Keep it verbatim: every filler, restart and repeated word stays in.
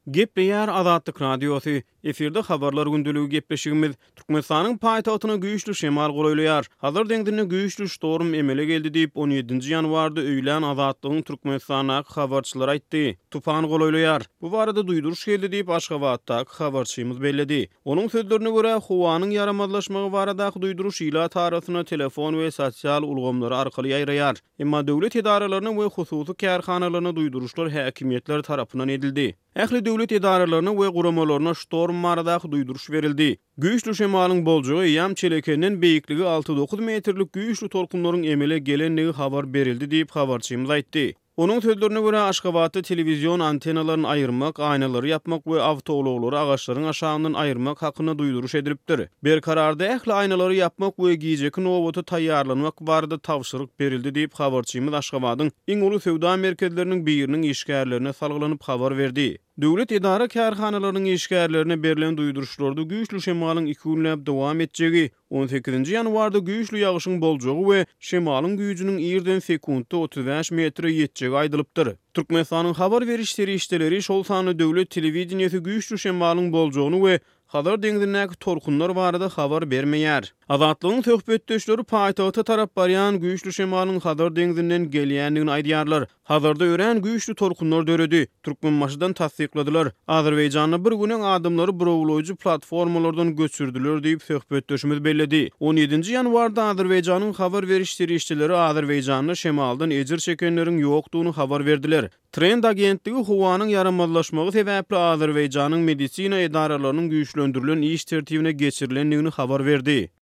Gepleýär Azatlyk radiosu. Eferde habarlar gündülügi gepleşigimiz Türkmenistanyň paýtagtyna güýçli şemal golaýlýar. Hazır deňdine güýçli ştorm emele geldi diýip on ýedinji ýanwarda öýlen Azatlygyň Türkmenistanaky habarçylar aýtdy. Tufan golaýlýar. Bu barada duýduruş geldi diýip Aşgabatdaky habarçymyz bellidi. Onuň sözlerine görä howanyň yaramazlaşmagy baradaky duýduruş ýyla tarasyna telefon we sosial ulgamlary arkaly ýaýraýar. Emma döwlet idaralarynyň we hususy kärhanalaryna duýduruşlar häkimetler tarapyndan edildi. Ähli döwlet idaralaryna we guramalaryna ştorm baradaky duýduruş berildi. Güýçli şemalyň boljagy ýam çelekenden beýikligi alty dokuz metrlik güýçli tolkunlaryň emele gelenligi habar berildi diýip habarçymyz aýtdy. Onuň sözlerine görä Aşgabatda telewizion antennalaryny aýyrmak, aýnalary ýapmak we awtolawlary agaçlaryň aşagyndan aýyrmak hakyna duýduruş edilipdir. Bir kararda ähli aýnalary ýapmak we giýjeki nowaty taýýarlanmak barada tawşyryk berildi diýip habarçymyz Aşgabatyň iň uly sewda merkezleriniň biriniň işgärlerine salgynyp habar berdi. Döwlet idara kärhanalarynyň işgärlerine berilen duýduruşlarda güýçli şemalyň iki günläp dowam etjegi, on sekizinji ýanwarda güýçli ýagyşyň boljagy we şemalyň güýjüniň ýerden sekundda otuz beş metre ýetjegi aýdylypdyr. Türkmenistanyň habar beriş serişdeleri şol sany döwlet telewizionyasy güýçli şemalyň boljagyny we Hazır deňdinäki torkunlar barada habar bermeýär. Azatlygyň söhbetdeşleri paýtagta tarap barýan güýçli şemalyň Hazır deňdinden gelýändigini aýdýarlar. Hazırda ören güýçli torkunlar döredi. Türkmenmaşydan tasdikladylar. Azerbaýjanyň bir güniň adamlary browloýjy platformalardan göçürdiler diýip söhbetdeşimiz bellidi. on ýedinji ýanwarda Azerbaýjanyň habar beriş serişdeleri Azerbaýjanyň şemaldan ejir çekenleriň ýokdugyny habar berdiler. Trend agentligi howanyň yaramazlaşmagy sebäpli Azerbaýjanyň medisina edaralarynyň güýçlendirilen iş tertibine geçirilendigini habar berdi.